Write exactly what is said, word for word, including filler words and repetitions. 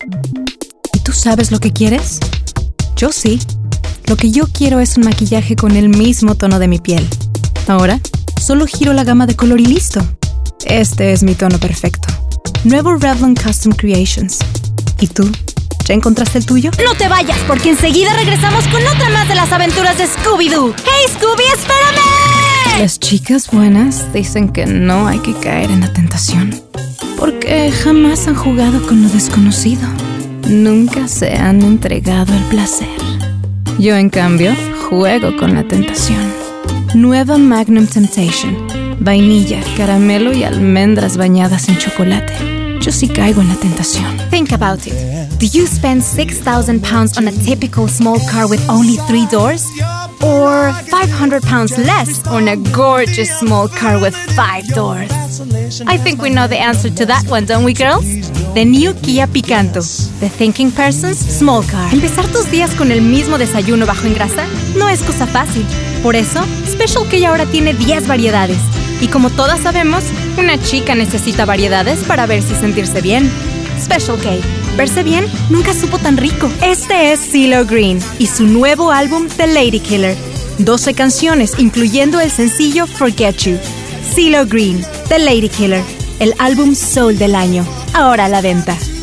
¿Y tú sabes lo que quieres? Yo sí. Lo que yo quiero es un maquillaje con el mismo tono de mi piel. Ahora, solo giro la gama de color y listo. Este es mi tono perfecto. Nuevo Revlon Custom Creations. ¿Y tú? ¿Ya encontraste el tuyo? No te vayas, porque enseguida regresamos con otra más de las aventuras de Scooby-Doo. ¡Hey, Scooby, espérame! Las chicas buenas dicen que no hay que caer en la tentación, porque jamás han jugado con lo desconocido. Nunca se han entregado al placer. Yo, en cambio, juego con la tentación. Nueva Magnum Temptation. Vainilla, caramelo y almendras bañadas en chocolate. Yo sí caigo en la tentación. Think about it. Do you spend six thousand pounds on a typical small car with only three doors? Or five hundred pounds less on a gorgeous small car with five doors? I think we know the answer to that one, don't we, girls? The new Kia Picanto. The thinking person's small car. Empezar tus días con el mismo desayuno bajo en grasa no es cosa fácil. Por eso, Special K ahora tiene diez variedades. Y como todas sabemos, una chica necesita variedades para verse y sentirse bien. Special K. Verse bien nunca supo tan rico. Este es CeeLo Green y su nuevo álbum The Lady Killer. doce canciones, incluyendo el sencillo Forget You. CeeLo Green, The Lady Killer, el álbum soul del año. Ahora a la venta.